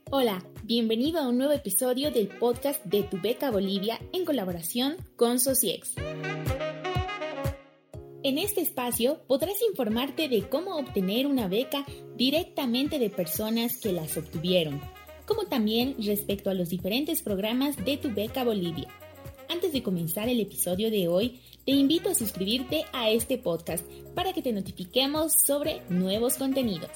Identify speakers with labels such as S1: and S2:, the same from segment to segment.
S1: Hola, bienvenido a un nuevo episodio del podcast de Tu Beca Bolivia en colaboración con Sociex. En este espacio podrás informarte de cómo obtener una beca directamente de personas que las obtuvieron, como también respecto a los diferentes programas de Tu Beca Bolivia. Antes de comenzar el episodio de hoy, te invito a suscribirte a este podcast para que te notifiquemos sobre nuevos contenidos.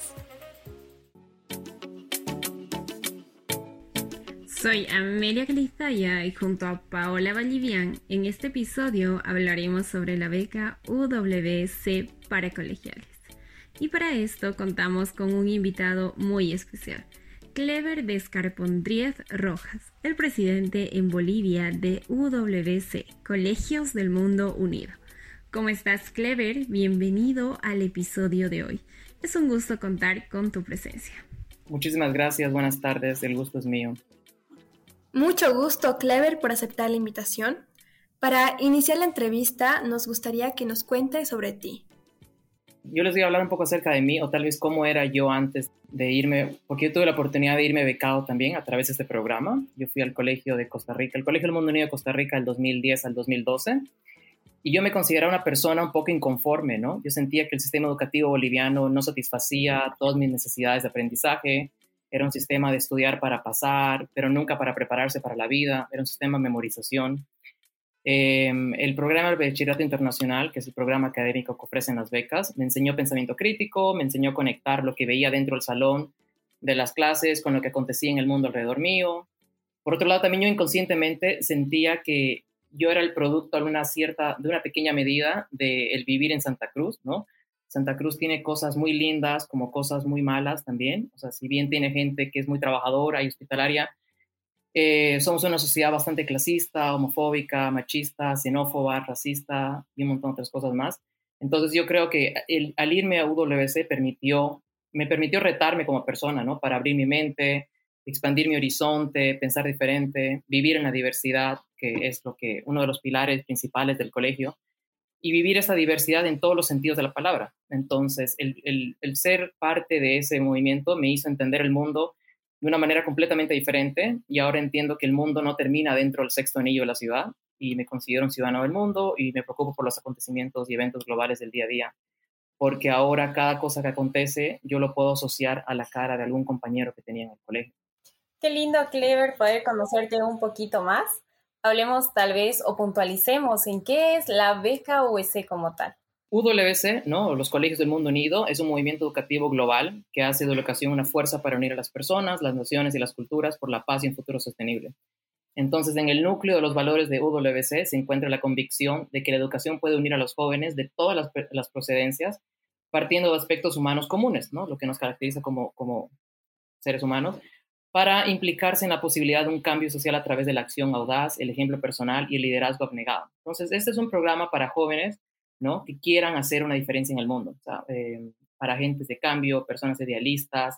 S2: Soy Amelia Calistaya y junto a Paola Vallivian, en este episodio hablaremos sobre la beca UWC para colegiales. Y para esto contamos con un invitado muy especial, Clever Descarpondriez Rojas, el presidente en Bolivia de UWC, Colegios del Mundo Unido. ¿Cómo estás, Clever? Bienvenido al episodio de hoy. Es un gusto contar con tu presencia.
S3: Muchísimas gracias, buenas tardes, el gusto es mío.
S4: Mucho gusto, Clever, por aceptar la invitación. Para iniciar la entrevista, nos gustaría que nos cuentes sobre ti.
S3: Yo les voy a hablar un poco acerca de mí, o tal vez cómo era yo antes de irme, porque yo tuve la oportunidad de irme becado también a través de este programa. Yo fui al Colegio de Costa Rica, el Colegio del Mundo Unido de Costa Rica del 2010 al 2012, y yo me consideraba una persona un poco inconforme, ¿no? Yo sentía que el sistema educativo boliviano no satisfacía todas mis necesidades de aprendizaje. Era un sistema de estudiar para pasar, pero nunca para prepararse para la vida. Era un sistema de memorización. El programa del Bachillerato Internacional, que es el programa académico que ofrecen las becas, me enseñó pensamiento crítico, me enseñó a conectar lo que veía dentro del salón de las clases con lo que acontecía en el mundo alrededor mío. Por otro lado, también yo inconscientemente sentía que yo era el producto de una pequeña medida del vivir en Santa Cruz, ¿no? Santa Cruz tiene cosas muy lindas como cosas muy malas también. O sea, si bien tiene gente que es muy trabajadora y hospitalaria, somos una sociedad bastante clasista, homofóbica, machista, xenófoba, racista y un montón de otras cosas más. Entonces yo creo que al irme a UWC me permitió retarme como persona, ¿no? Para abrir mi mente, expandir mi horizonte, pensar diferente, vivir en la diversidad, que es uno de los pilares principales del colegio, y vivir esa diversidad en todos los sentidos de la palabra. Entonces, el ser parte de ese movimiento me hizo entender el mundo de una manera completamente diferente, y ahora entiendo que el mundo no termina dentro del sexto anillo de la ciudad, y me considero un ciudadano del mundo y me preocupo por los acontecimientos y eventos globales del día a día, porque ahora cada cosa que acontece yo lo puedo asociar a la cara de algún compañero que tenía en el colegio.
S2: Qué lindo, Clever, poder conocerte un poquito más. Hablemos tal vez o puntualicemos en qué es la beca UWC como tal.
S3: UWC, ¿no? Los Colegios del Mundo Unido, es un movimiento educativo global que hace de la educación una fuerza para unir a las personas, las naciones y las culturas por la paz y un futuro sostenible. Entonces, en el núcleo de los valores de UWC se encuentra la convicción de que la educación puede unir a los jóvenes de todas las procedencias, partiendo de aspectos humanos comunes, ¿no? Lo que nos caracteriza como seres humanos, para implicarse en la posibilidad de un cambio social a través de la acción audaz, el ejemplo personal y el liderazgo abnegado. Entonces, este es un programa para jóvenes, ¿no? Que quieran hacer una diferencia en el mundo, o sea, para agentes de cambio, personas idealistas,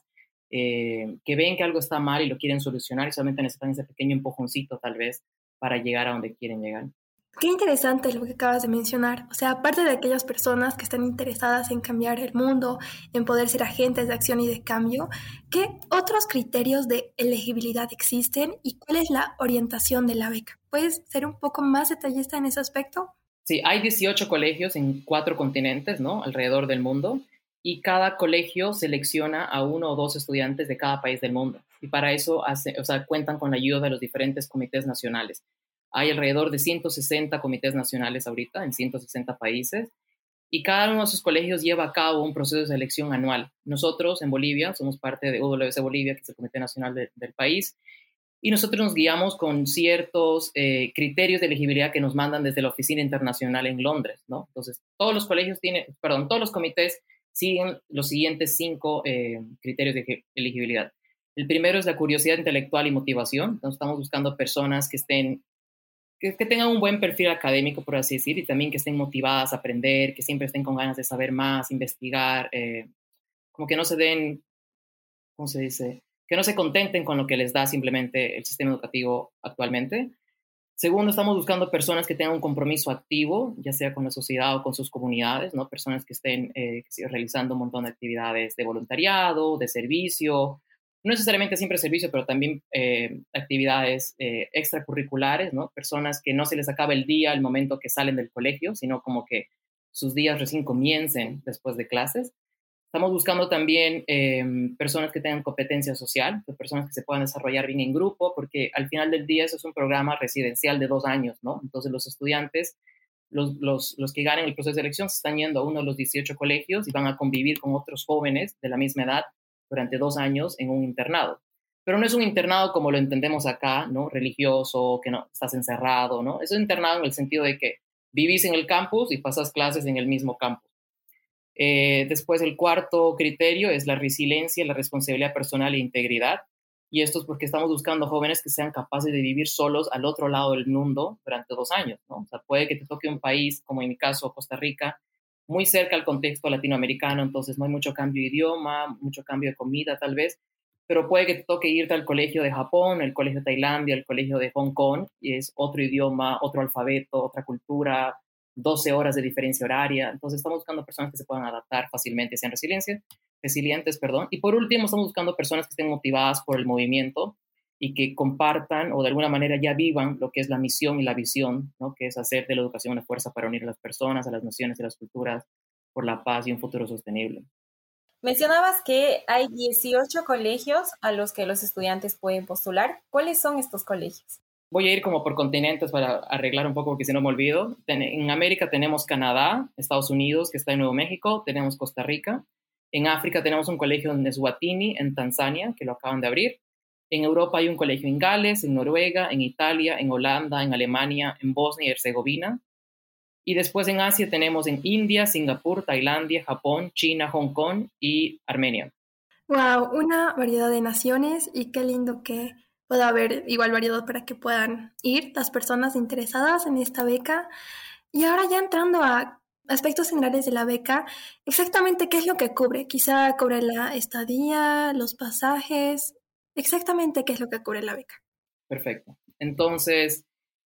S3: que ven que algo está mal y lo quieren solucionar y solamente necesitan ese pequeño empujoncito tal vez para llegar a donde quieren llegar.
S4: Qué interesante lo que acabas de mencionar. O sea, aparte de aquellas personas que están interesadas en cambiar el mundo, en poder ser agentes de acción y de cambio, ¿qué otros criterios de elegibilidad existen y cuál es la orientación de la beca? ¿Puedes ser un poco más detallista en ese aspecto?
S3: Sí, hay 18 colegios en 4 continentes, ¿no? Alrededor del mundo, y cada colegio selecciona a 1 o 2 estudiantes de cada país del mundo. Y para eso cuentan con la ayuda de los diferentes comités nacionales. Hay alrededor de 160 comités nacionales ahorita en 160 países, y cada uno de esos colegios lleva a cabo un proceso de selección anual. Nosotros en Bolivia somos parte de UWC Bolivia, que es el comité nacional del país, y nosotros nos guiamos con ciertos criterios de elegibilidad que nos mandan desde la oficina internacional en Londres, ¿no? Entonces, todos los comités siguen los siguientes 5 criterios de elegibilidad. El primero es la curiosidad intelectual y motivación. Entonces, estamos buscando personas que tengan un buen perfil académico, por así decir, y también que estén motivadas a aprender, que siempre estén con ganas de saber más, investigar, como que no se den, ¿cómo se dice?, que no se contenten con lo que les da simplemente el sistema educativo actualmente. Segundo, estamos buscando personas que tengan un compromiso activo, ya sea con la sociedad o con sus comunidades, ¿no? Personas que estén realizando un montón de actividades de voluntariado, de servicio, no necesariamente siempre servicio, pero también actividades extracurriculares, ¿no? Personas que no se les acaba el día al momento que salen del colegio, sino como que sus días recién comiencen después de clases. Estamos buscando también personas que tengan competencia social, personas que se puedan desarrollar bien en grupo, porque al final del día eso es un programa residencial de 2 años, ¿no? Entonces los estudiantes, los que ganen el proceso de selección, se están yendo a uno de los 18 colegios y van a convivir con otros jóvenes de la misma edad durante 2 años en un internado. Pero no es un internado como lo entendemos acá, ¿no? Religioso, que no estás encerrado, ¿no? Es un internado en el sentido de que vivís en el campus y pasas clases en el mismo campus. Después, el cuarto criterio es la resiliencia, la responsabilidad personal e integridad. Y esto es porque estamos buscando jóvenes que sean capaces de vivir solos al otro lado del mundo durante 2 años, ¿no? O sea, puede que te toque un país, como en mi caso, Costa Rica, muy cerca al contexto latinoamericano, entonces no hay mucho cambio de idioma, mucho cambio de comida tal vez, pero puede que te toque irte al colegio de Japón, el colegio de Tailandia, el colegio de Hong Kong, y es otro idioma, otro alfabeto, otra cultura, 12 horas de diferencia horaria. Entonces estamos buscando personas que se puedan adaptar fácilmente, sean resilientes, perdón. Y por último, estamos buscando personas que estén motivadas por el movimiento y que compartan o de alguna manera ya vivan lo que es la misión y la visión, ¿no? Que es hacer de la educación una fuerza para unir a las personas, a las naciones y las culturas por la paz y un futuro sostenible.
S2: Mencionabas que hay 18 colegios a los que los estudiantes pueden postular. ¿Cuáles son estos colegios?
S3: Voy a ir como por continentes para arreglar un poco porque si no me olvido. En América tenemos Canadá, Estados Unidos, que está en Nuevo México, tenemos Costa Rica. En África tenemos un colegio en Eswatini, en Tanzania, que lo acaban de abrir. En Europa hay un colegio en Gales, en Noruega, en Italia, en Holanda, en Alemania, en Bosnia y Herzegovina. Y después en Asia tenemos en India, Singapur, Tailandia, Japón, China, Hong Kong y Armenia.
S4: Wow, una variedad de naciones y qué lindo que pueda haber igual variedad para que puedan ir las personas interesadas en esta beca. Y ahora ya entrando a aspectos generales de la beca, exactamente qué es lo que cubre. Quizá cubre la estadía, los pasajes, exactamente qué es lo que cubre la beca.
S3: Perfecto. Entonces,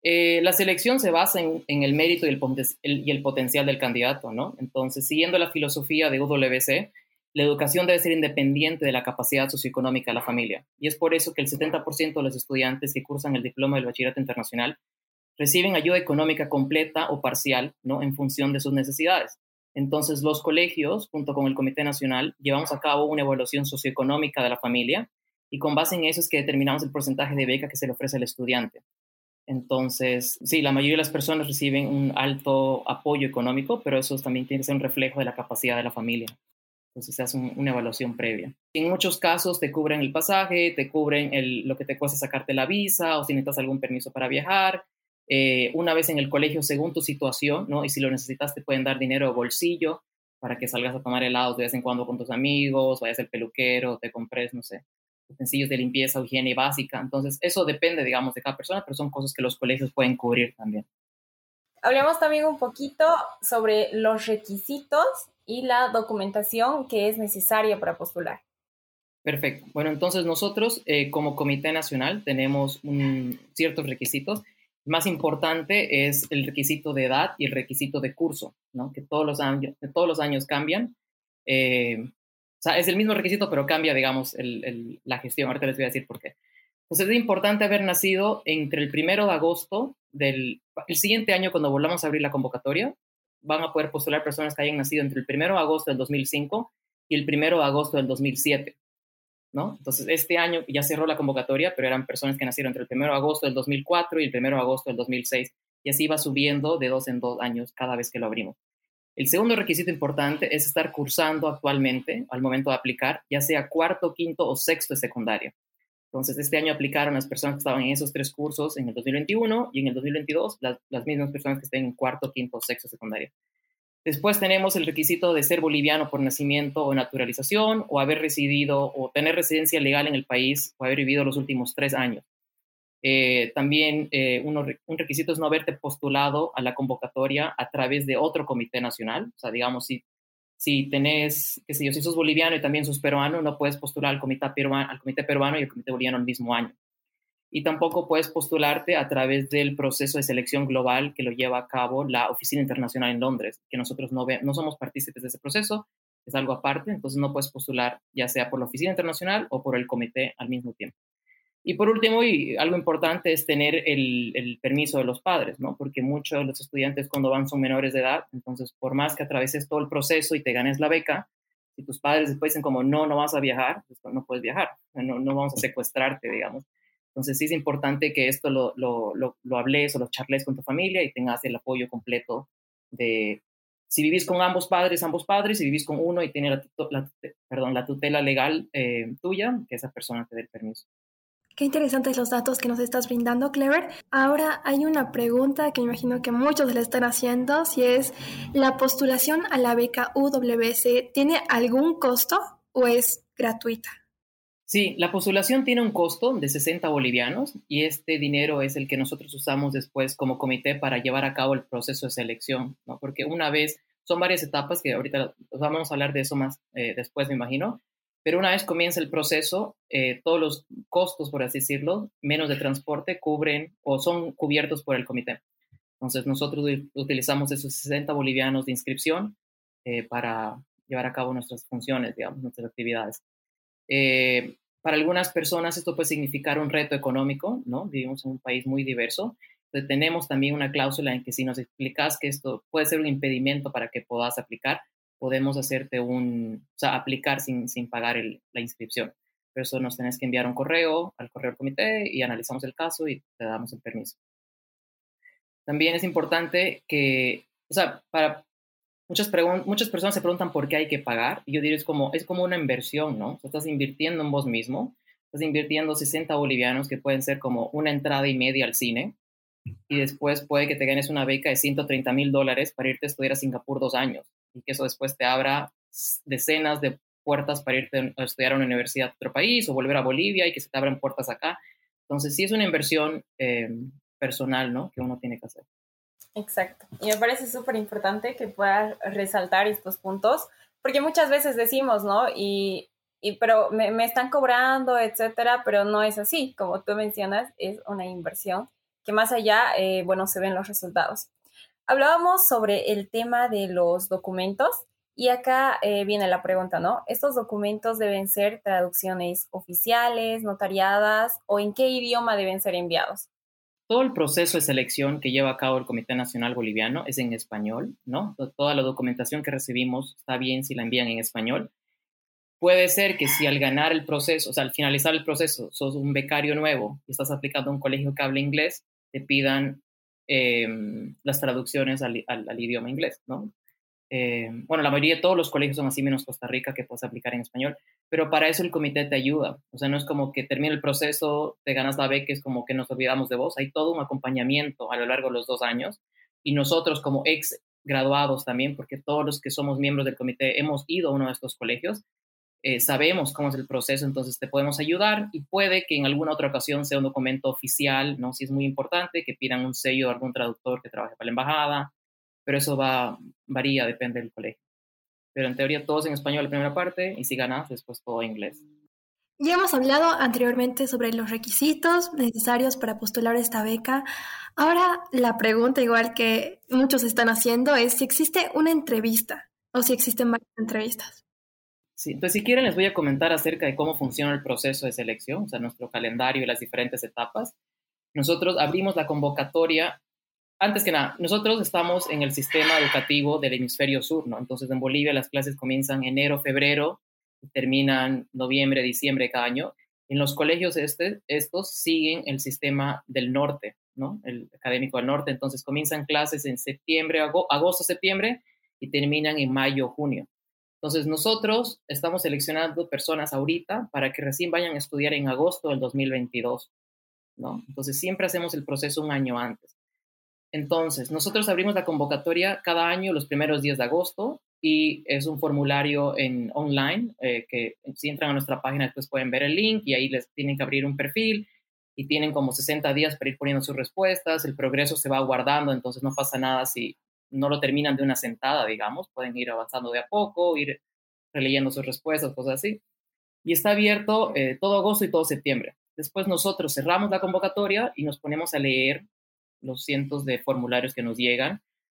S3: la selección se basa en el mérito y el potencial del candidato, ¿no? Entonces, siguiendo la filosofía de UWC, la educación debe ser independiente de la capacidad socioeconómica de la familia. Y es por eso que el 70% de los estudiantes que cursan el diploma del bachillerato internacional reciben ayuda económica completa o parcial, ¿no? En función de sus necesidades. Entonces, los colegios, junto con el Comité Nacional, llevamos a cabo una evaluación socioeconómica de la familia y con base en eso es que determinamos el porcentaje de beca que se le ofrece al estudiante. Entonces, sí, la mayoría de las personas reciben un alto apoyo económico, pero eso también tiene que ser un reflejo de la capacidad de la familia. Entonces se hace una evaluación previa. En muchos casos te cubren el pasaje, te cubren lo que te cuesta sacarte la visa o si necesitas algún permiso para viajar. Una vez en el colegio, según tu situación, ¿no? Y si lo necesitas, te pueden dar dinero de bolsillo para que salgas a tomar helados de vez en cuando con tus amigos, vayas al peluquero, te compres, no sé, utensilios de limpieza o higiene básica. Entonces, eso depende, digamos, de cada persona, pero son cosas que los colegios pueden cubrir también.
S2: Hablemos también un poquito sobre los requisitos y la documentación que es necesaria para postular.
S3: Perfecto. Bueno, entonces nosotros como Comité Nacional tenemos ciertos requisitos. El más importante es el requisito de edad y el requisito de curso, ¿no? Que todos los años cambian. O sea, es el mismo requisito, pero cambia, digamos, la gestión. Ahorita les voy a decir por qué. Entonces es importante haber nacido entre el 1 de agosto el siguiente año, cuando volvamos a abrir la convocatoria. Van a poder postular personas que hayan nacido entre el 1 de agosto del 2005 y el 1 de agosto del 2007, ¿no? Entonces, este año ya cerró la convocatoria, pero eran personas que nacieron entre el 1 de agosto del 2004 y el 1 de agosto del 2006, y así va subiendo de 2 en 2 años cada vez que lo abrimos. El segundo requisito importante es estar cursando actualmente, al momento de aplicar, ya sea cuarto, quinto o sexto de secundaria. Entonces, este año aplicaron las personas que estaban en esos 3 cursos en el 2021 y en el 2022 las mismas personas que estén en cuarto, quinto o sexto de secundaria. Después tenemos el requisito de ser boliviano por nacimiento o naturalización, o haber residido o tener residencia legal en el país o haber vivido los últimos 3 años. También un requisito es no haberte postulado a la convocatoria a través de otro comité nacional. O sea, digamos, si tenés, qué sé yo, si sos boliviano y también sos peruano, no puedes postular al comité peruano y al comité boliviano el mismo año. Y tampoco puedes postularte a través del proceso de selección global que lo lleva a cabo la Oficina Internacional en Londres, que nosotros no somos partícipes de ese proceso, es algo aparte, entonces no puedes postular ya sea por la oficina internacional o por el comité al mismo tiempo. Y por último, y algo importante es tener el permiso de los padres, ¿no? Porque muchos de los estudiantes cuando van son menores de edad, entonces por más que atraveses todo el proceso y te ganes la beca, si tus padres después dicen como no vas a viajar, pues no puedes viajar, no vamos a secuestrarte, digamos. Entonces sí es importante que esto lo hables o lo charles con tu familia y tengas el apoyo completo de, si vivís con ambos padres, si vivís con uno y tiene la tutela legal tuya, que esa persona te dé el permiso.
S4: Qué interesantes los datos que nos estás brindando, Clever. Ahora hay una pregunta que me imagino que muchos le están haciendo, si es, ¿la postulación a la beca UWC tiene algún costo o es gratuita?
S3: Sí, la postulación tiene un costo de 60 bolivianos y este dinero es el que nosotros usamos después como comité para llevar a cabo el proceso de selección, ¿no? Porque una vez, son varias etapas que ahorita vamos a hablar de eso más después, me imagino, pero una vez comienza el proceso, todos los costos, por así decirlo, menos de transporte, cubren o son cubiertos por el comité. Entonces nosotros utilizamos esos 60 bolivianos de inscripción para llevar a cabo nuestras funciones, digamos, nuestras actividades. Para algunas personas esto puede significar un reto económico, ¿no? Vivimos en un país muy diverso. Entonces tenemos también una cláusula en que si nos explicas que esto puede ser un impedimento para que puedas aplicar, podemos hacerte aplicar sin pagar la inscripción. Por eso nos tenés que enviar un correo al correo del comité y analizamos el caso y te damos el permiso. También es importante que, para muchas personas se preguntan por qué hay que pagar, y yo diría es como una inversión, ¿no? O sea, estás invirtiendo en vos mismo, estás invirtiendo 60 bolivianos que pueden ser como una entrada y media al cine, y después puede que te ganes una beca de $130,000 para irte a estudiar a Singapur 2 años, y que eso después te abra decenas de puertas para irte a estudiar a una universidad de otro país, o volver a Bolivia y que se te abran puertas acá. Entonces sí es una inversión personal, ¿no? Que uno tiene que hacer.
S2: Exacto. Y me parece súper importante que puedas resaltar estos puntos, porque muchas veces decimos, ¿no? Pero me están cobrando, etcétera, pero no es así. Como tú mencionas, es una inversión que más allá, se ven los resultados. Hablábamos sobre el tema de los documentos y acá viene la pregunta, ¿no? ¿Estos documentos deben ser traducciones oficiales, notariadas o en qué idioma deben ser enviados?
S3: Todo el proceso de selección que lleva a cabo el Comité Nacional Boliviano es en español, ¿no? Toda la documentación que recibimos está bien si la envían en español. Puede ser que si al ganar el proceso, o sea, al finalizar el proceso, sos un becario nuevo y estás aplicando a un colegio que habla inglés, te pidan las traducciones al idioma inglés, ¿no? La mayoría de todos los colegios son así, menos Costa Rica, que puedes aplicar en español, pero para eso el comité te ayuda. O sea, no es como que termina el proceso, te ganas la beca, es como que nos olvidamos de vos. Hay todo un acompañamiento a lo largo de los 2 años y nosotros como ex graduados también, porque todos los que somos miembros del comité hemos ido a uno de estos colegios, sabemos cómo es el proceso, entonces te podemos ayudar y puede que en alguna otra ocasión sea un documento oficial, ¿no? Si es muy importante, que pidan un sello de algún traductor que trabaje para la embajada, pero eso varía, depende del colegio. Pero en teoría todo es en español la primera parte y si ganas, después todo en inglés.
S4: Ya hemos hablado anteriormente sobre los requisitos necesarios para postular esta beca. Ahora la pregunta, igual que muchos están haciendo, es si existe una entrevista o si existen varias entrevistas.
S3: Sí, entonces si quieren les voy a comentar acerca de cómo funciona el proceso de selección, o sea, nuestro calendario y las diferentes etapas. Nosotros abrimos la convocatoria. Antes que nada, nosotros estamos en el sistema educativo del hemisferio sur, ¿no? Entonces, en Bolivia las clases comienzan enero, febrero, y terminan noviembre, diciembre de cada año. En los colegios estos siguen el sistema del norte, ¿no? El académico del norte. Entonces, comienzan clases en septiembre, agosto, septiembre, y terminan en mayo, junio. Entonces, nosotros estamos seleccionando personas ahorita para que recién vayan a estudiar en agosto del 2022, ¿no? Entonces, siempre hacemos el proceso un año antes. Entonces, nosotros abrimos la convocatoria cada año los primeros días de agosto y es un formulario online que si entran a nuestra página después pueden ver el link y ahí les tienen que abrir un perfil y tienen como 60 días para ir poniendo sus respuestas. El progreso se va guardando, entonces no pasa nada si no lo terminan de una sentada, digamos. Pueden ir avanzando de a poco, ir releyendo sus respuestas, cosas así. Y está abierto todo agosto y todo septiembre. Después nosotros cerramos la convocatoria y nos ponemos a leer los cientos de formularios que nos llegan.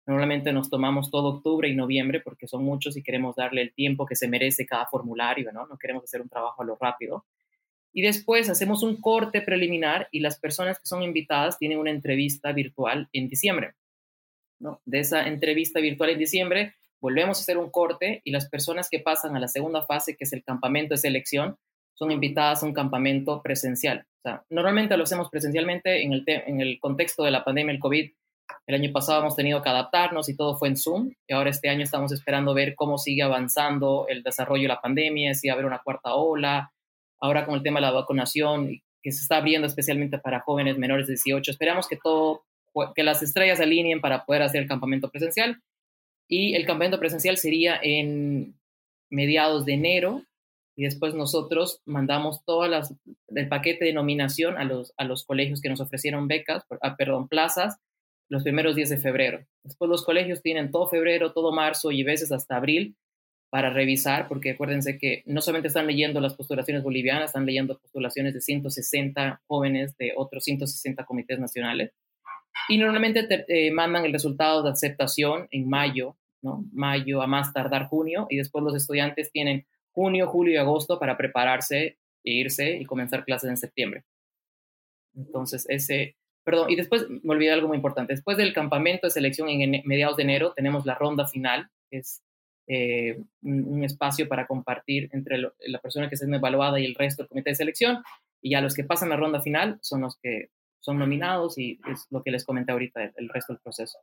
S3: Normalmente nos tomamos todo octubre y noviembre porque son muchos y queremos darle el tiempo que se merece cada formulario, ¿no? No queremos hacer un trabajo a lo rápido. Y después hacemos un corte preliminar y las personas que son invitadas tienen una entrevista virtual en diciembre, ¿no? De esa entrevista virtual en diciembre volvemos a hacer un corte y las personas que pasan a la segunda fase, que es el campamento de selección, son invitadas a un campamento presencial. O sea, normalmente lo hacemos presencialmente en el contexto de la pandemia, el COVID. El año pasado hemos tenido que adaptarnos y todo fue en Zoom. Y ahora este año estamos esperando ver cómo sigue avanzando el desarrollo de la pandemia, si va a haber una cuarta ola. Ahora con el tema de la vacunación, que se está abriendo especialmente para jóvenes menores de 18, esperamos que las estrellas se alineen para poder hacer el campamento presencial. Y el campamento presencial sería en mediados de enero y después nosotros mandamos el paquete de nominación a los colegios que nos ofrecieron plazas los primeros días de febrero. Después los colegios tienen todo febrero, todo marzo y a veces hasta abril para revisar, porque acuérdense que no solamente están leyendo las postulaciones bolivianas, están leyendo postulaciones de 160 jóvenes de otros 160 comités nacionales. Y normalmente mandan el resultado de aceptación en mayo, ¿no? Mayo a más tardar junio, y después los estudiantes tienen junio, julio y agosto para prepararse, irse y comenzar clases en septiembre. Entonces, y después me olvidé algo muy importante. Después del campamento de selección en mediados de enero, tenemos la ronda final, que es un espacio para compartir entre la persona que está siendo evaluada y el resto del comité de selección, y ya los que pasan la ronda final son los que son nominados y es lo que les comenté ahorita, el resto del proceso.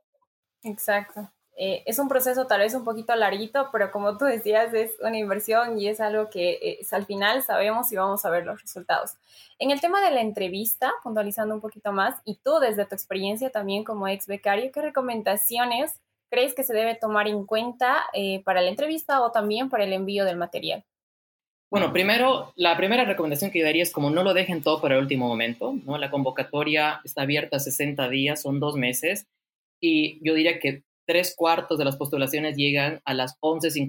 S2: Exacto. Es un proceso tal vez un poquito larguito, pero como tú decías, es una inversión y es algo que al final sabemos y vamos a ver los resultados. En el tema de la entrevista, puntualizando un poquito más, y tú desde tu experiencia también como ex becario, ¿qué recomendaciones crees que se debe tomar en cuenta para la entrevista o también para el envío del material?
S3: Bueno, primero, la primera recomendación que yo daría es como no lo dejen todo para el último momento, ¿no? La convocatoria está abierta a 60 días, son 2 meses, y yo diría que 3/4 de las postulaciones llegan a las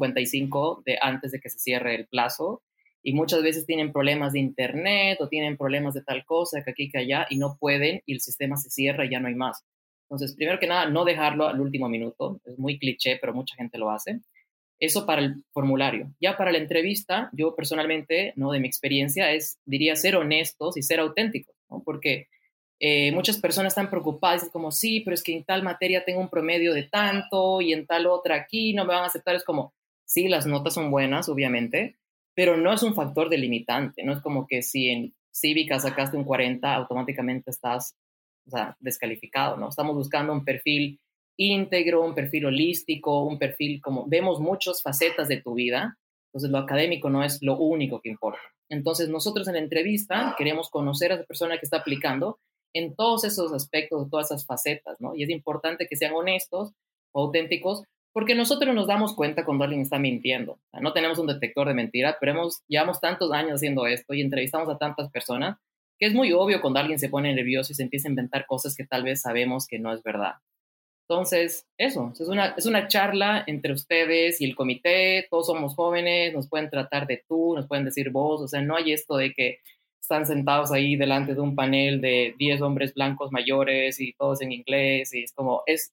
S3: 11:55 antes de que se cierre el plazo, y muchas veces tienen problemas de internet o tienen problemas de tal cosa, que aquí, que allá, y no pueden, y el sistema se cierra y ya no hay más. Entonces, primero que nada, no dejarlo al último minuto, es muy cliché, pero mucha gente lo hace. Eso para el formulario. Ya para la entrevista, yo personalmente, ¿no? De mi experiencia, diría ser honestos y ser auténticos, ¿no? Porque muchas personas están preocupadas, es como, sí, pero es que en tal materia tengo un promedio de tanto y en tal otra aquí no me van a aceptar. Es como, sí, las notas son buenas, obviamente, pero no es un factor delimitante. No es como que si en cívica sacaste un 40, automáticamente estás, o sea, descalificado, ¿no? Estamos buscando un perfil íntegro, un perfil holístico, un perfil como vemos muchas facetas de tu vida, entonces lo académico no es lo único que importa. Entonces nosotros en la entrevista queremos conocer a esa persona que está aplicando en todos esos aspectos, todas esas facetas, ¿no? Y es importante que sean honestos o auténticos, porque nosotros nos damos cuenta cuando alguien está mintiendo. O sea, no tenemos un detector de mentiras, pero llevamos tantos años haciendo esto y entrevistamos a tantas personas que es muy obvio cuando alguien se pone nervioso y se empieza a inventar cosas que tal vez sabemos que no es verdad. Entonces, eso, es una charla entre ustedes y el comité, todos somos jóvenes, nos pueden tratar de tú, nos pueden decir vos, o sea, no hay esto de que están sentados ahí delante de un panel de 10 hombres blancos mayores y todos en inglés, y es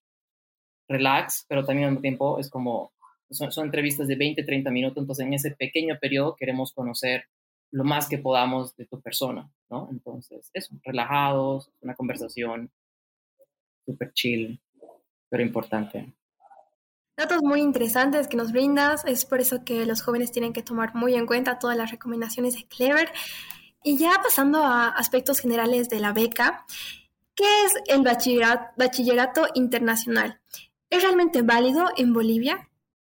S3: relax, pero también al mismo tiempo es como, son entrevistas de 20, 30 minutos, entonces en ese pequeño periodo queremos conocer lo más que podamos de tu persona, ¿no? Entonces, eso, relajados, una conversación súper chill, pero importante.
S4: Datos muy interesantes que nos brindas, es por eso que los jóvenes tienen que tomar muy en cuenta todas las recomendaciones de Clever. Y ya pasando a aspectos generales de la beca, ¿qué es el bachillerato internacional? ¿Es realmente válido en Bolivia?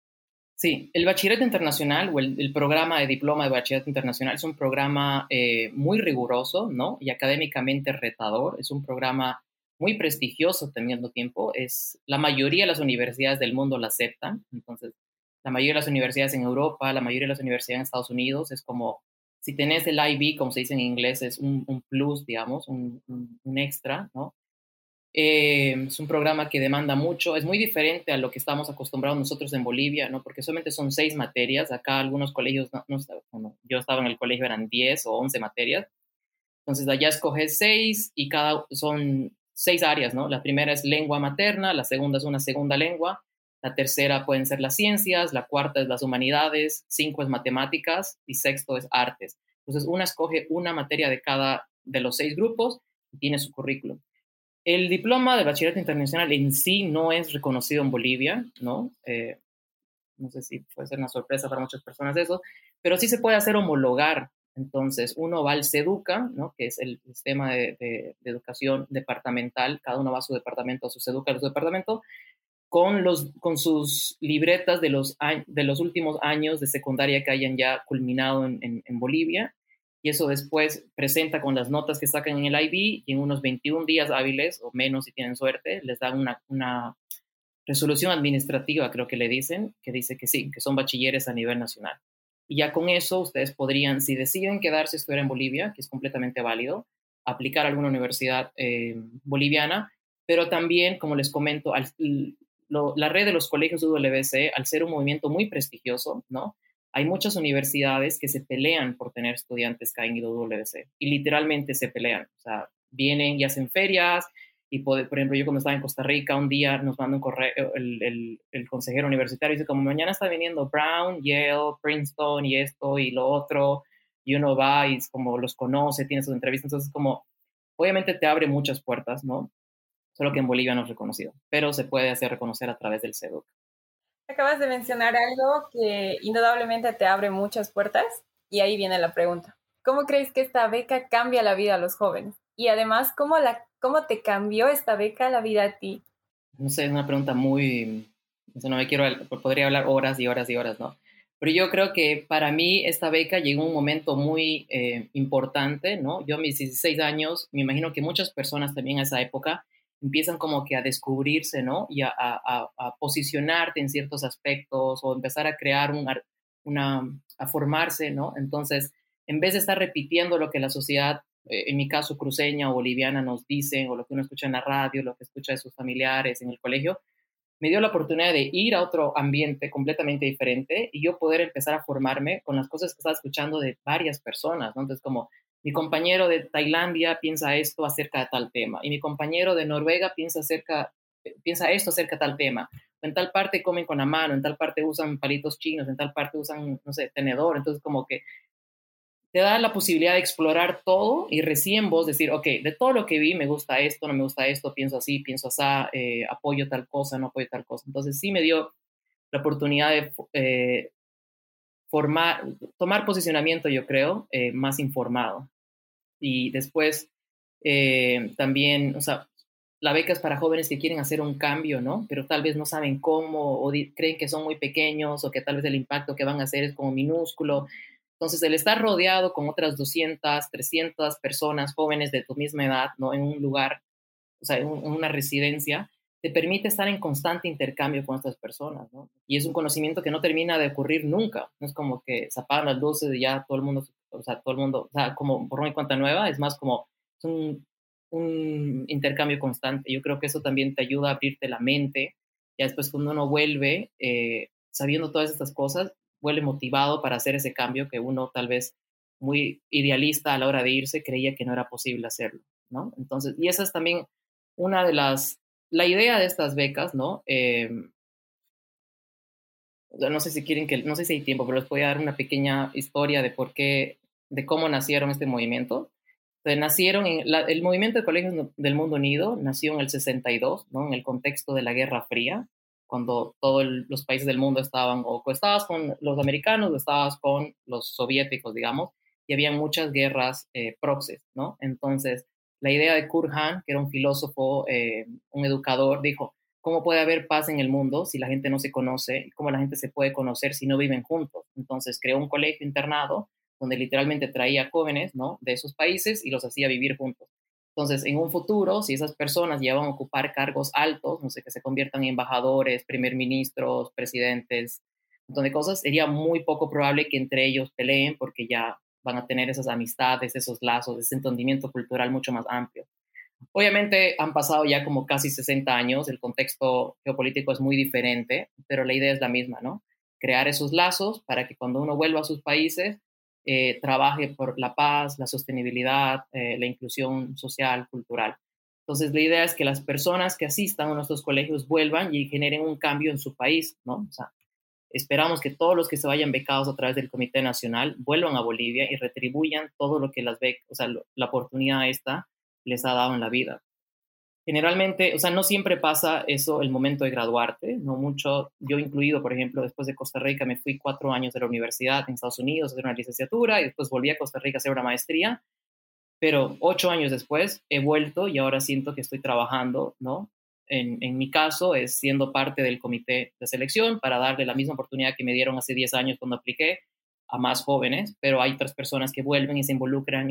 S3: Sí, el bachillerato internacional o el programa de diploma de bachillerato internacional es un programa muy riguroso, ¿no? Y académicamente retador. Es un programa muy prestigioso teniendo tiempo. La mayoría de las universidades del mundo la aceptan. Entonces, la mayoría de las universidades en Europa, la mayoría de las universidades en Estados Unidos, es como, si tenés el IB, como se dice en inglés, es un plus, digamos, un extra, ¿no? Es un programa que demanda mucho, es muy diferente a lo que estamos acostumbrados nosotros en Bolivia, ¿no? Porque solamente son 6 materias, acá algunos colegios, yo estaba en el colegio, eran 10 o 11 materias, entonces allá escoges 6 y son 6 áreas, ¿no? La primera es lengua materna, la segunda es una segunda lengua, la tercera pueden ser las ciencias, la cuarta es las humanidades, 5 es matemáticas y sexto es artes. Entonces, una escoge una materia de cada de los 6 grupos y tiene su currículum. El diploma de bachillerato internacional en sí no es reconocido en Bolivia, ¿no? No sé si puede ser una sorpresa para muchas personas eso, pero sí se puede hacer homologar. Entonces, uno va al SEDUCA, ¿no? Que es el sistema de educación departamental, cada uno va a su departamento, a su SEDUCA, a su departamento, con sus libretas de los últimos años de secundaria que hayan ya culminado en Bolivia, y eso después presenta con las notas que sacan en el IB, y en unos 21 días hábiles, o menos si tienen suerte, les dan una resolución administrativa, creo que le dicen, que dice que sí, que son bachilleres a nivel nacional. Y ya con eso ustedes podrían, si deciden quedarse a estudiar en Bolivia, que es completamente válido, aplicar a alguna universidad boliviana, pero también, como les comento, la red de los colegios UWC, al ser un movimiento muy prestigioso, ¿no? Hay muchas universidades que se pelean por tener estudiantes que han ido a UWC, y literalmente se pelean, o sea, vienen y hacen ferias. Y por ejemplo, yo cuando estaba en Costa Rica, un día nos manda un correo el consejero universitario, dice como mañana está viniendo Brown, Yale, Princeton y esto y lo otro, y uno va y es como los conoce, tiene sus entrevistas, entonces como obviamente te abre muchas puertas, ¿no? Solo que en Bolivia no es reconocido, pero se puede hacer reconocer a través del SEDUC.
S2: Acabas de mencionar algo que indudablemente te abre muchas puertas y ahí viene la pregunta. ¿Cómo crees que esta beca cambia la vida a los jóvenes? Y además, ¿cómo te cambió esta beca la vida a ti?
S3: No sé, es una pregunta muy, no me quiero, podría hablar horas y horas y horas, ¿no? Pero yo creo que para mí esta beca llegó en un momento muy importante, ¿no? Yo a mis 16 años, me imagino que muchas personas también a esa época empiezan como que a descubrirse, ¿no? Y a posicionarte en ciertos aspectos o empezar a crear a formarse, ¿no? Entonces, en vez de estar repitiendo lo que la sociedad, en mi caso cruceña o boliviana, nos dicen, o lo que uno escucha en la radio, lo que escucha de sus familiares en el colegio, me dio la oportunidad de ir a otro ambiente completamente diferente y yo poder empezar a formarme con las cosas que estaba escuchando de varias personas, ¿no? Entonces, como mi compañero de Tailandia piensa esto acerca de tal tema y mi compañero de Noruega piensa esto acerca de tal tema. En tal parte comen con la mano, en tal parte usan palitos chinos, en tal parte usan, no sé, tenedor. Entonces, como que te da la posibilidad de explorar todo y recién vos decir, ok, de todo lo que vi, me gusta esto, no me gusta esto, pienso así, pienso así, apoyo tal cosa, no apoyo tal cosa. Entonces sí me dio la oportunidad de tomar posicionamiento, yo creo, más informado. Y después también, o sea, la beca es para jóvenes que quieren hacer un cambio, ¿no? Pero tal vez no saben cómo o creen que son muy pequeños o que tal vez el impacto que van a hacer es como minúsculo. Entonces, el estar rodeado con otras 200, 300 personas jóvenes de tu misma edad, ¿no? En un lugar, o sea, en una residencia, te permite estar en constante intercambio con estas personas, ¿no? Y es un conocimiento que no termina de ocurrir nunca. No es como que se apagan las luces y ya todo el mundo, o sea, como por mi cuenta nueva, es más como es un intercambio constante. Yo creo que eso también te ayuda a abrirte la mente. Ya después cuando uno vuelve, sabiendo todas estas cosas, vuelve motivado para hacer ese cambio que uno tal vez muy idealista a la hora de irse creía que no era posible hacerlo, ¿no? Entonces, y esa es también una de la idea de estas becas, ¿no? No sé si quieren no sé si hay tiempo, pero les voy a dar una pequeña historia de cómo nacieron este movimiento. Entonces, el movimiento de colegios del Mundo Unido nació en el 62, ¿no? En el contexto de la Guerra Fría, cuando todos los países del mundo estaban, o estabas con los americanos o estabas con los soviéticos, digamos, y había muchas guerras proxies, ¿no? Entonces, la idea de Kurt Hahn, que era un filósofo, un educador, dijo, ¿cómo puede haber paz en el mundo si la gente no se conoce? ¿Cómo la gente se puede conocer si no viven juntos? Entonces, creó un colegio internado donde literalmente traía jóvenes, ¿no? De esos países y los hacía vivir juntos. Entonces, en un futuro, si esas personas llevan a ocupar cargos altos, no sé, que se conviertan en embajadores, primer ministros, presidentes, un montón de cosas, sería muy poco probable que entre ellos peleen porque ya van a tener esas amistades, esos lazos, ese entendimiento cultural mucho más amplio. Obviamente han pasado ya como casi 60 años, el contexto geopolítico es muy diferente, pero la idea es la misma, ¿no? Crear esos lazos para que cuando uno vuelva a sus países, trabaje por la paz, la sostenibilidad, la inclusión social, cultural. Entonces, la idea es que las personas que asistan a nuestros colegios vuelvan y generen un cambio en su país, ¿no? O sea, esperamos que todos los que se vayan becados a través del Comité Nacional vuelvan a Bolivia y retribuyan todo lo que las becas, o sea, la oportunidad esta les ha dado en la vida. Generalmente, o sea, no siempre pasa eso el momento de graduarte, no mucho. Yo incluido, por ejemplo, después de Costa Rica me fui 4 años de la universidad en Estados Unidos a hacer una licenciatura y después volví a Costa Rica a hacer una maestría, pero 8 años después he vuelto y ahora siento que estoy trabajando, ¿no? En mi caso es siendo parte del comité de selección para darle la misma oportunidad que me dieron hace 10 años cuando apliqué a más jóvenes, pero hay otras personas que vuelven y se involucran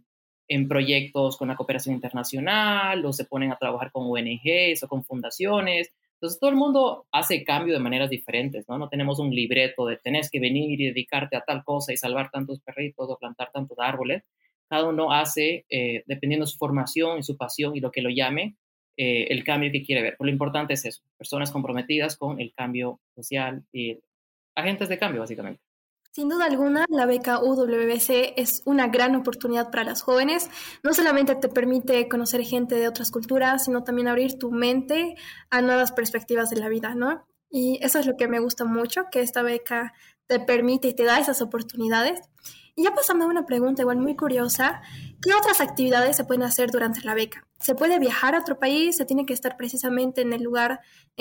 S3: en proyectos con la cooperación internacional o se ponen a trabajar con ONGs o con fundaciones. Entonces todo el mundo hace cambio de maneras diferentes, ¿no? No tenemos un libreto de tenés que venir y dedicarte a tal cosa y salvar tantos perritos o plantar tantos árboles. Cada uno hace, dependiendo de su formación y su pasión y lo que lo llame, el cambio que quiere ver. Pero lo importante es eso, personas comprometidas con el cambio social y agentes de cambio, básicamente.
S4: Sin duda alguna, la beca UWC es una gran oportunidad para las jóvenes. No solamente te permite conocer gente de otras culturas, sino también abrir tu mente a nuevas perspectivas de la vida, ¿no? Y eso es lo que me gusta mucho, que esta beca te permite y te da esas oportunidades. Y ya pasando a una pregunta igual muy curiosa, ¿qué otras actividades se pueden hacer durante la beca? ¿Se puede viajar a otro país? ¿Se tiene que estar precisamente en el lugar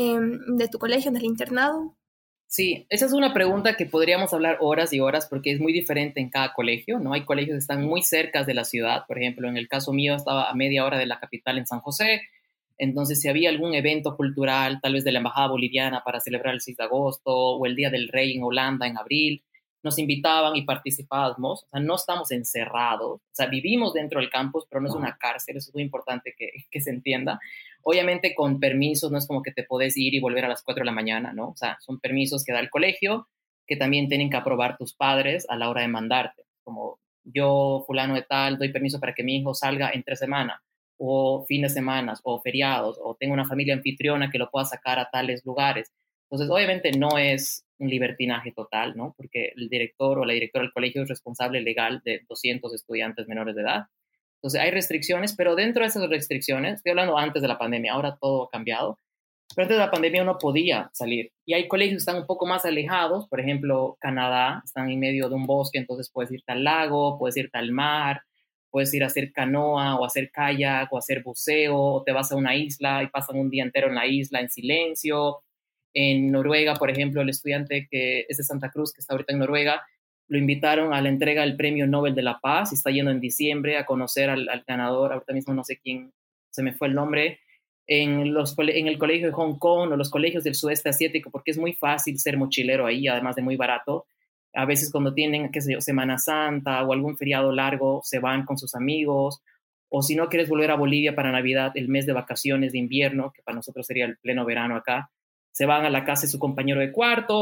S4: de tu colegio, en el internado?
S3: Sí, esa es una pregunta que podríamos hablar horas y horas porque es muy diferente en cada colegio, ¿no? Hay colegios que están muy cerca de la ciudad, por ejemplo, en el caso mío estaba a media hora de la capital en San José, entonces si había algún evento cultural, tal vez de la Embajada Boliviana para celebrar el 6 de agosto o el Día del Rey en Holanda en abril, nos invitaban y participábamos, o sea, no estamos encerrados, o sea, vivimos dentro del campus, pero no es una cárcel, eso es muy importante que se entienda. Obviamente con permisos, no es como que te podés ir y volver a las 4 de la mañana, ¿no? O sea, son permisos que da el colegio, que también tienen que aprobar tus padres a la hora de mandarte. Como yo, fulano de tal, doy permiso para que mi hijo salga entre semana, o fines de semana, o feriados, o tengo una familia anfitriona que lo pueda sacar a tales lugares. Entonces, obviamente no es un libertinaje total, ¿no? Porque el director o la directora del colegio es responsable legal de 200 estudiantes menores de edad. Entonces hay restricciones, pero dentro de esas restricciones, estoy hablando antes de la pandemia, ahora todo ha cambiado, pero antes de la pandemia uno podía salir. Y hay colegios que están un poco más alejados, por ejemplo, Canadá, están en medio de un bosque, entonces puedes irte al lago, puedes irte al mar, puedes ir a hacer canoa o hacer kayak o hacer buceo, o te vas a una isla y pasan un día entero en la isla en silencio. En Noruega, por ejemplo, el estudiante que es de Santa Cruz, que está ahorita en Noruega, lo invitaron a la entrega del Premio Nobel de la Paz y está yendo en diciembre a conocer al ganador, ahorita mismo no sé quién, se me fue el nombre, en el colegio de Hong Kong o los colegios del sudeste asiático, porque es muy fácil ser mochilero ahí, además de muy barato. A veces cuando tienen, qué sé yo, Semana Santa o algún feriado largo, se van con sus amigos, o si no quieres volver a Bolivia para Navidad, el mes de vacaciones de invierno, que para nosotros sería el pleno verano acá, se van a la casa de su compañero de cuarto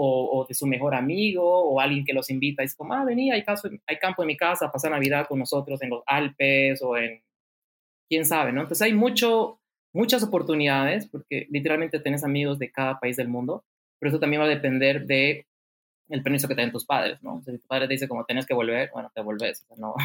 S3: o de su mejor amigo o alguien que los invita y es como, vení, hay campo en mi casa, pasar Navidad con nosotros en los Alpes o en, quién sabe, ¿no? Entonces hay muchas oportunidades porque literalmente tenés amigos de cada país del mundo, pero eso también va a depender de el permiso que te den tus padres, ¿no? O sea, si tu padre te dice como tenés que volver, bueno, te volvés, o sea, no,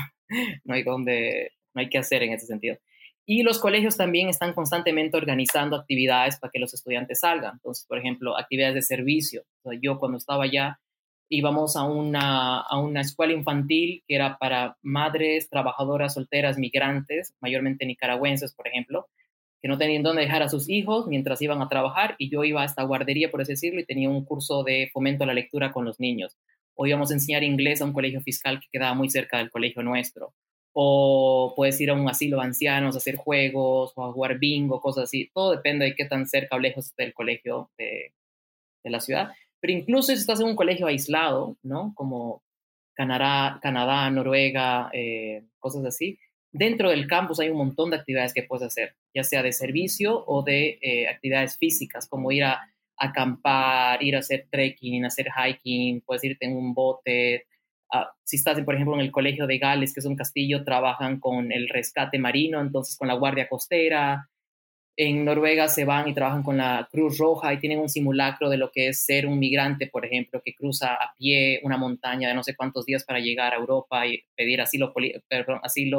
S3: no hay que hacer en ese sentido. Y los colegios también están constantemente organizando actividades para que los estudiantes salgan. Entonces, por ejemplo, actividades de servicio. O sea, yo cuando estaba allá íbamos a una escuela infantil que era para madres, trabajadoras solteras, migrantes, mayormente nicaragüenses, por ejemplo, que no tenían dónde dejar a sus hijos mientras iban a trabajar y yo iba a esta guardería, por así decirlo, y tenía un curso de fomento a la lectura con los niños. O íbamos a enseñar inglés a un colegio fiscal que quedaba muy cerca del colegio nuestro. O puedes ir a un asilo de ancianos a hacer juegos o a jugar bingo, cosas así. Todo depende de qué tan cerca o lejos esté el colegio de la ciudad. Pero incluso si estás en un colegio aislado, ¿no? Como Canadá, Noruega, cosas así, dentro del campus hay un montón de actividades que puedes hacer, ya sea de servicio o de actividades físicas, como ir a acampar, ir a hacer trekking, hacer hiking, puedes irte en un bote. Si estás, por ejemplo, en el Colegio de Gales, que es un castillo, trabajan con el rescate marino, entonces con la Guardia Costera. En Noruega se van y trabajan con la Cruz Roja y tienen un simulacro de lo que es ser un migrante, por ejemplo, que cruza a pie una montaña de no sé cuántos días para llegar a Europa y pedir asilo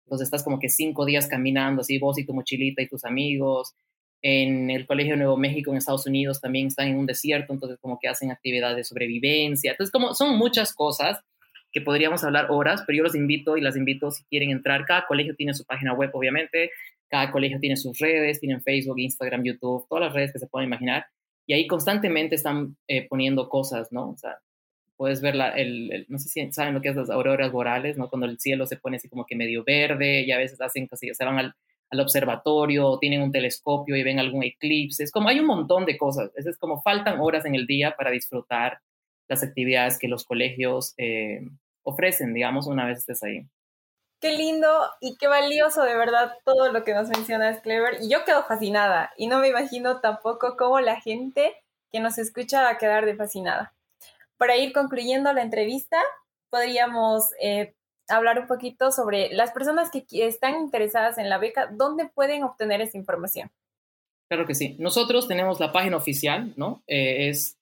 S3: Entonces estás como que 5 días caminando, así vos y tu mochilita y tus amigos. En el Colegio Nuevo México en Estados Unidos también están en un desierto, entonces como que hacen actividades de sobrevivencia. Entonces como son muchas cosas que podríamos hablar horas, pero yo los invito y las invito si quieren entrar. Cada colegio tiene su página web, obviamente. Cada colegio tiene sus redes, tienen Facebook, Instagram, YouTube, todas las redes que se puedan imaginar. Y ahí constantemente están poniendo cosas, ¿no? O sea, puedes ver no sé si saben lo que es las auroras boreales, ¿no? Cuando el cielo se pone así como que medio verde y a veces hacen casi, se van al observatorio o tienen un telescopio y ven algún eclipse. Es como hay un montón de cosas. Es como faltan horas en el día para disfrutar las actividades que los colegios ofrecen, digamos, una vez estés ahí.
S5: Qué lindo y qué valioso, de verdad, todo lo que nos mencionas, Clever. Y yo quedo fascinada y no me imagino tampoco cómo la gente que nos escucha va a quedar de fascinada. Para ir concluyendo la entrevista, podríamos hablar un poquito sobre las personas que están interesadas en la beca, ¿dónde pueden obtener esa información?
S3: Claro que sí. Nosotros tenemos la página oficial, ¿no? Es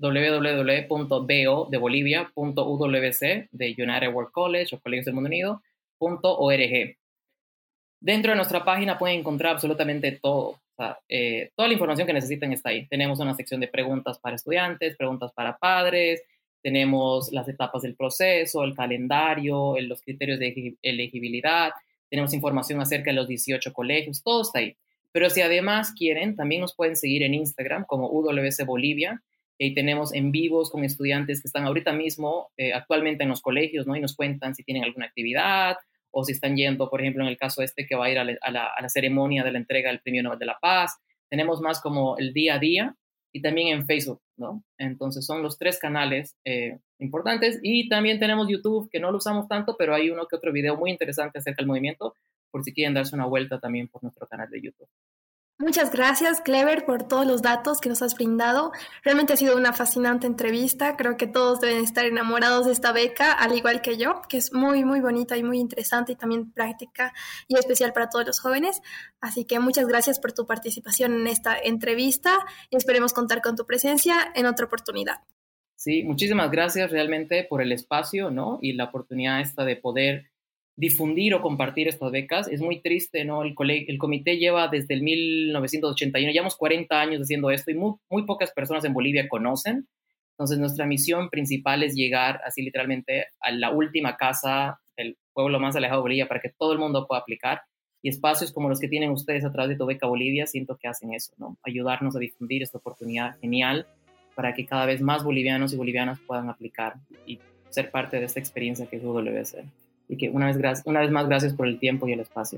S3: www.bo.bolivia.uwc de United World College o Colegios del Mundo Unido .org. Dentro de nuestra página pueden encontrar absolutamente todo. O sea, toda la información que necesiten está ahí. Tenemos una sección de preguntas para estudiantes, preguntas para padres, tenemos las etapas del proceso, el calendario, los criterios de elegibilidad, tenemos información acerca de los 18 colegios, todo está ahí. Pero si además quieren, también nos pueden seguir en Instagram como UWC Bolivia. Y tenemos en vivos con estudiantes que están ahorita mismo, actualmente en los colegios, ¿no? Y nos cuentan si tienen alguna actividad o si están yendo, por ejemplo, en el caso que va a ir a la ceremonia de la entrega del Premio Nobel de la Paz. Tenemos más como el día a día y también en Facebook, ¿no? Entonces son los 3 canales importantes. Y también tenemos YouTube, que no lo usamos tanto, pero hay uno que otro video muy interesante acerca del movimiento, por si quieren darse una vuelta también por nuestro canal de YouTube.
S4: Muchas gracias, Clever, por todos los datos que nos has brindado. Realmente ha sido una fascinante entrevista. Creo que todos deben estar enamorados de esta beca, al igual que yo, que es muy, muy bonita y muy interesante y también práctica y especial para todos los jóvenes. Así que muchas gracias por tu participación en esta entrevista y esperemos contar con tu presencia en otra oportunidad.
S3: Sí, muchísimas gracias realmente por el espacio, ¿no? Y la oportunidad esta de poder difundir o compartir estas becas. Es muy triste, ¿no? El comité lleva desde el 1981, llevamos 40 años haciendo esto y muy pocas personas en Bolivia conocen. Entonces, nuestra misión principal es llegar así literalmente a la última casa del pueblo más alejado de Bolivia para que todo el mundo pueda aplicar. Y espacios como los que tienen ustedes a través de Tu Beca Bolivia, siento que hacen eso, ¿no? Ayudarnos a difundir esta oportunidad genial para que cada vez más bolivianos y bolivianas puedan aplicar y ser parte de esta experiencia que es UWC. Y que una vez más gracias por el tiempo y el espacio.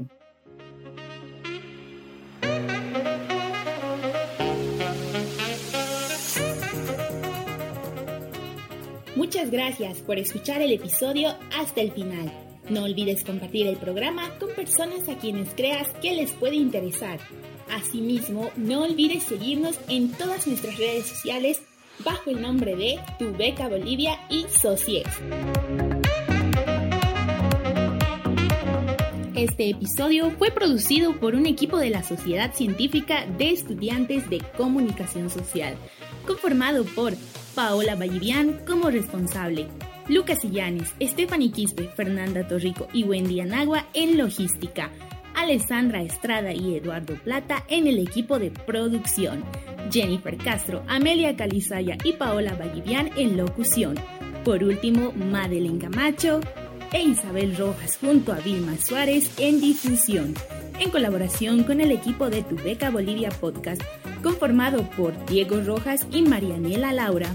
S1: Muchas gracias por escuchar el episodio hasta el final. No olvides compartir el programa con personas a quienes creas que les puede interesar. Asimismo, no olvides seguirnos en todas nuestras redes sociales bajo el nombre de Tu Beca Bolivia y Sociex. Este episodio fue producido por un equipo de la Sociedad Científica de Estudiantes de Comunicación Social, conformado por Paola Vallivian como responsable, Lucas Illanes, Stephanie Quispe, Fernanda Torrico y Wendy Anagua en logística, Alessandra Estrada y Eduardo Plata en el equipo de producción, Jennifer Castro, Amelia Calizaya y Paola Vallivian en locución. Por último, Madeleine Camacho e Isabel Rojas junto a Vilma Suárez en difusión, en colaboración con el equipo de Tu Beca Bolivia Podcast, conformado por Diego Rojas y Marianela Laura.